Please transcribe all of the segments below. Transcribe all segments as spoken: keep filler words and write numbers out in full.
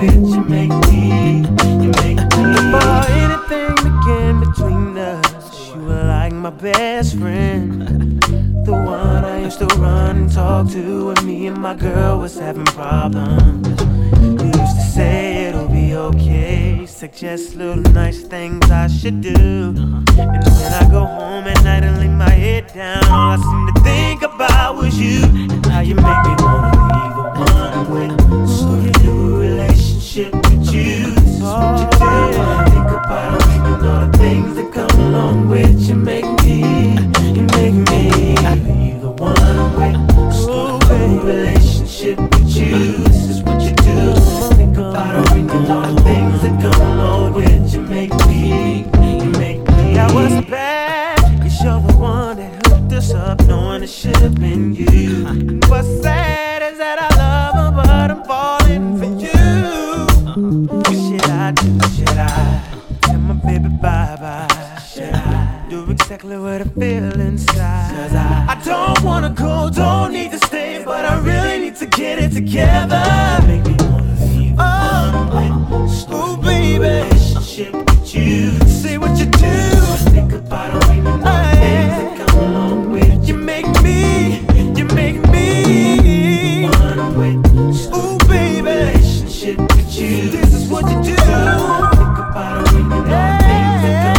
with you, make me, you make me. Before anything began between us, you were like my best friend, the one I used to run and talk to when me and my girl was having problems. You used to say it'll be okay, suggest little nice things I should do. And when I go home at night and lay my head down, all I seem to think about was you and how you make me wanna leave the one with. Start a new relationship with you. This is what you do. Think about even all the things that come along with you. Make me, you make me leave the one with. Start a new relationship with you. This is what you do. Think about even all the things that come along with you. Make me, you make me. That was bad, cause you're the one that hooked us up, knowing it should've been you. What's sad is that I love her, but I'm falling for you. What should I do? Should I tell my baby bye-bye? Should I do exactly what I feel inside? Cause I, I don't wanna go, don't need to stay, but I really need to get it together. Make me wanna leave the one with. Start a new relationship with you. Say what you do. Think about all even all the things that come along with You you. make me, you make me. One with. Ooh, baby, Relationship with you. this is what you do. Think about all even all the things that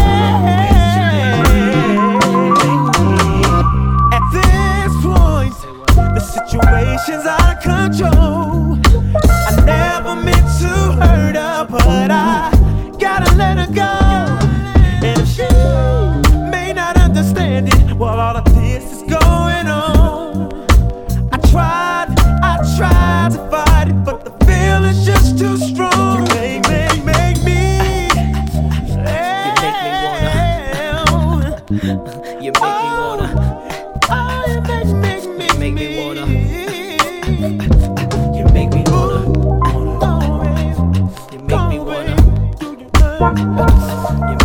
come along with you. At this point, the situation's out of control. I never meant to hurt her, but I gotta let her go. And if she may not understand it, while all of this is going on, I tried, I tried to fight it, but the feeling's just too strong. You make, make, make me. You make me wanna. Oh, you make, make me, You make me wanna. You make me wanna, wanna. Oh, baby. You make me wanna. Oh, baby. You